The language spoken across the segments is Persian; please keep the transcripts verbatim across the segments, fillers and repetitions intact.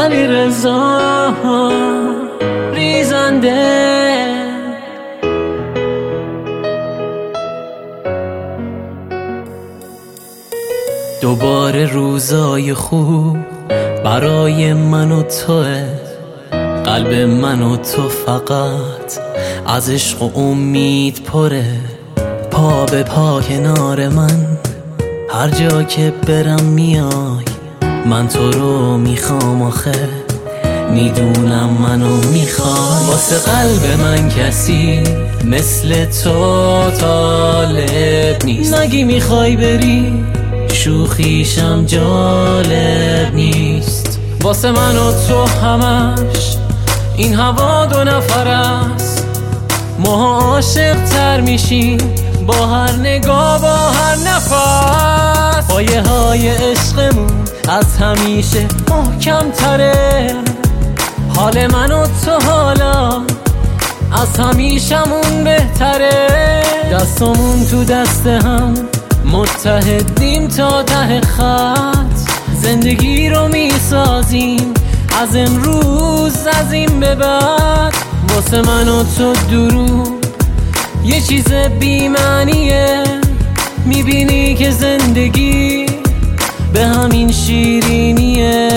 علی رضا ریزنده. دوباره روزای خوب برای من و توه، قلب من و تو فقط از عشق و امید پره. پا به پا کنار من هر جا که برم میای، من تو رو میخوام آخه میدونم منو میخوای. واسه قلب من کسی مثل تو طالب نیست. نگی میخوای بری شوخیشم جالب نیست. واسه من و تو همش این هوا دو نفر است. ماها عاشق تر میشیم با هر نگاه با هر نفس. پایه های عشقمون از همیشه محکم تره. حال من و تو حالا از همیشمون بهتره. دستمون تو دست هم متحدیم تا ته خط. زندگی رو میسازیم از امروز از این به بعد. واسه من و تو درو یه چیز بی‌معنیه. میبینی که زندگی به همین شیرینیه.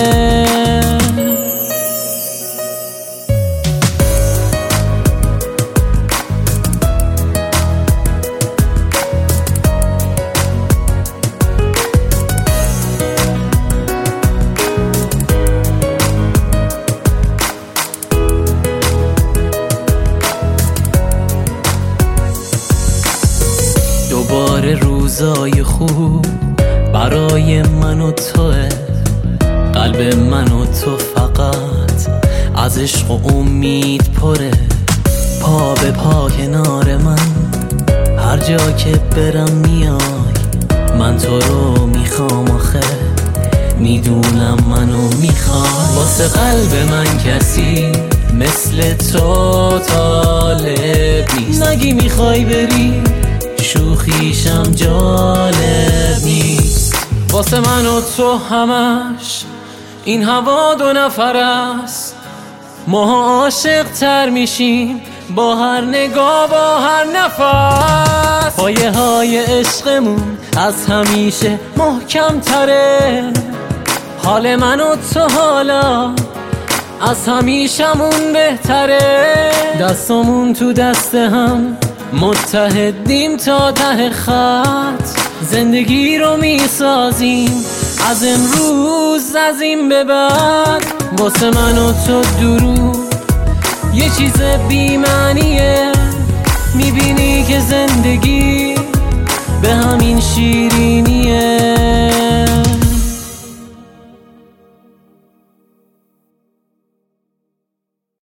دوباره روزای خوب برای من و توه، قلب من و تو فقط از عشق و امید پره. پا به پا کنار من هر جا که برم میای، من تو رو میخوام آخه میدونم منو میخوای. واسه قلب من کسی مثل تو طالب نیست. نگی میخوای بری شوخیشم جالب نیست. واسه من و تو همش این هوا دو نفر است. ماها عاشق تر میشیم با هر نگاه با هر نفس. پایه های عشقمون از همیشه محکم تره. حال من و تو حالا از همیشمون بهتره. دستمون تو دست هم متحدیم تا ته خط. زندگی رو میسازیم از امروز از این به بعد. واسه من و تو درو یه چیز بی‌معنیه. میبینی که زندگی به همین شیرینیه.